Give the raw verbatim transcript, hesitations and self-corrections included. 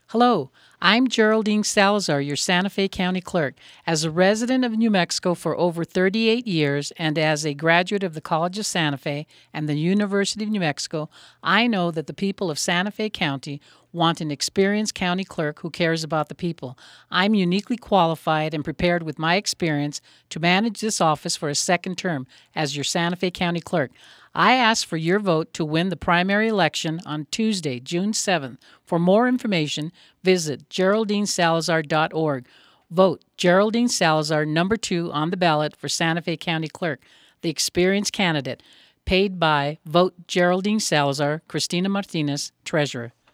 Hello, I'm Geraldine Salazar, your Santa Fe County Clerk. As a resident of New Mexico for over thirty-eight years and as a graduate of the College of Santa Fe and the University of New Mexico, I know that the people of Santa Fe County want an experienced county clerk who cares about the people. I'm uniquely qualified and prepared with my experience to manage this office for a second term as your Santa Fe County Clerk. I ask for your vote to win the primary election on Tuesday, June seventh. For more information, visit geraldine salazar dot org. Vote Geraldine Salazar, number two on the ballot for Santa Fe County Clerk, the experienced candidate. Paid by Vote Geraldine Salazar, Christina Martinez, Treasurer.